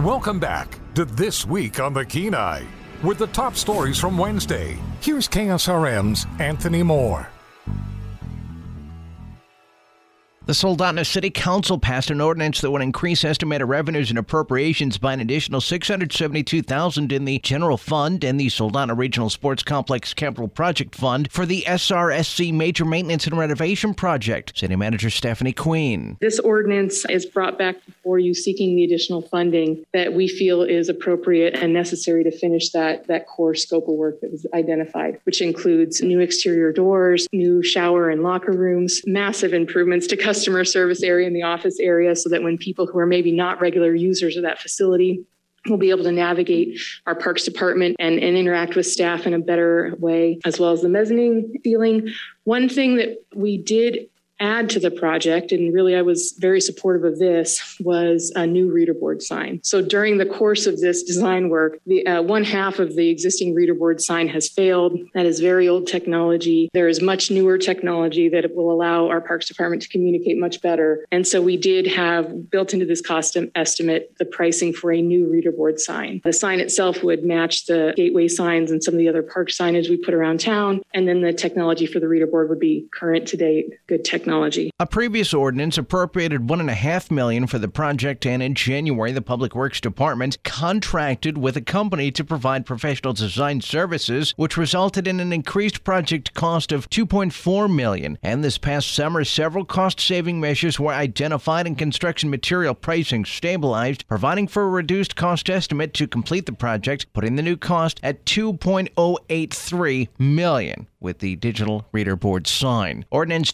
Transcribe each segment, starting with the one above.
Welcome back to This Week on the Kenai. With the top stories from Wednesday, here's KSRM's Anthony Moore. The Soldotna City Council passed an ordinance that would increase estimated revenues and appropriations by an additional $672,000 in the general fund and the Soldotna Regional Sports Complex Capital Project Fund for the SRSC Major Maintenance and Renovation Project. City Manager Stephanie Queen. This ordinance is brought back before you seeking the additional funding that we feel is appropriate and necessary to finish that core scope of work that was identified, which includes new exterior doors, new shower and locker rooms, massive improvements to customer service area in the office area so that when people who are maybe not regular users of that facility will be able to navigate our parks department and interact with staff in a better way, as well as the mezzanine ceiling. One thing that we did add to the project, and really I was very supportive of this, was a new reader board sign. So during the course of this design work, the one half of the existing reader board sign has failed. That is very old technology. There is much newer technology that will allow our Parks Department to communicate much better. And so we did have built into this cost estimate the pricing for a new reader board sign. The sign itself would match the gateway signs and some of the other park signage we put around town. And then the technology for the reader board would be current to date, good technology. A previous ordinance appropriated $1.5 million for the project, and in January, the Public Works Department contracted with a company to provide professional design services, which resulted in an increased project cost of $2.4 million. And this past summer, several cost-saving measures were identified and construction material pricing stabilized, providing for a reduced cost estimate to complete the project, putting the new cost at $2.083 million. With the digital reader board sign. Ordinance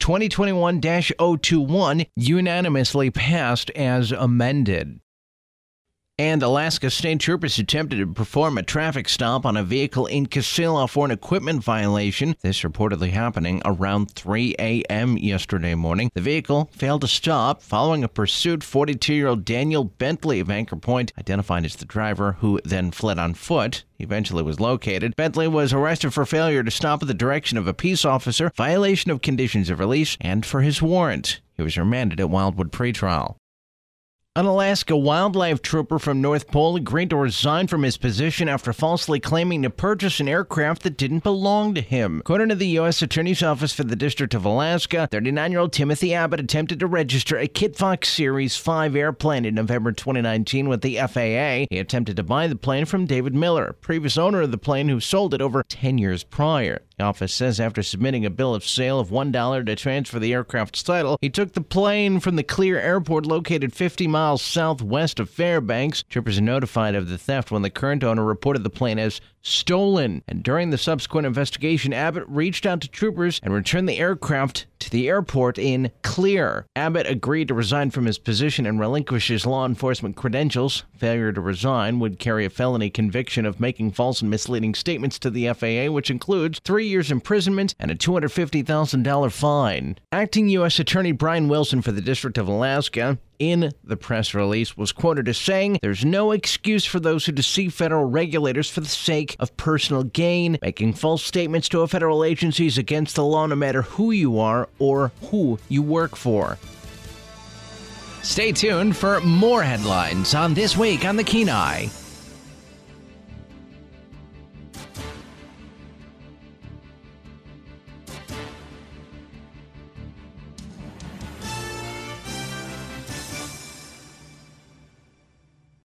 2021-021 unanimously passed as amended. And Alaska State Troopers attempted to perform a traffic stop on a vehicle in Casilla for an equipment violation. This reportedly happening around 3 a.m. yesterday morning. The vehicle failed to stop following a pursuit. 42-year-old Daniel Bentley of Anchor Point, identified as the driver, who then fled on foot. He eventually was located. Bentley was arrested for failure to stop at the direction of a peace officer, violation of conditions of release, and for his warrant. He was remanded at Wildwood pretrial. An Alaska wildlife trooper from North Pole agreed to resign from his position after falsely claiming to purchase an aircraft that didn't belong to him. According to the U.S. Attorney's Office for the District of Alaska, 39-year-old Timothy Abbott attempted to register a Kit Fox Series 5 airplane in November 2019 with the FAA. He attempted to buy the plane from David Miller, previous owner of the plane who sold it over 10 years prior. The office says after submitting a bill of sale of $1 to transfer the aircraft's title, he took the plane from the Clear Airport located 50 miles southwest of Fairbanks. Troopers are notified of the theft when the current owner reported the plane as stolen. And during the subsequent investigation, Abbott reached out to troopers and returned the aircraft to the airport in Clear. Abbott agreed to resign from his position and relinquish his law enforcement credentials. Failure to resign would carry a felony conviction of making false and misleading statements to the FAA, which includes 3 years imprisonment and a $250,000 fine. Acting U.S. Attorney Brian Wilson for the District of Alaska, in the press release, was quoted as saying, "There's no excuse for those who deceive federal regulators for the sake of personal gain. Making false statements to a federal agency is against the law no matter who you are or who you work for." Stay tuned for more headlines on This Week on the Kenai.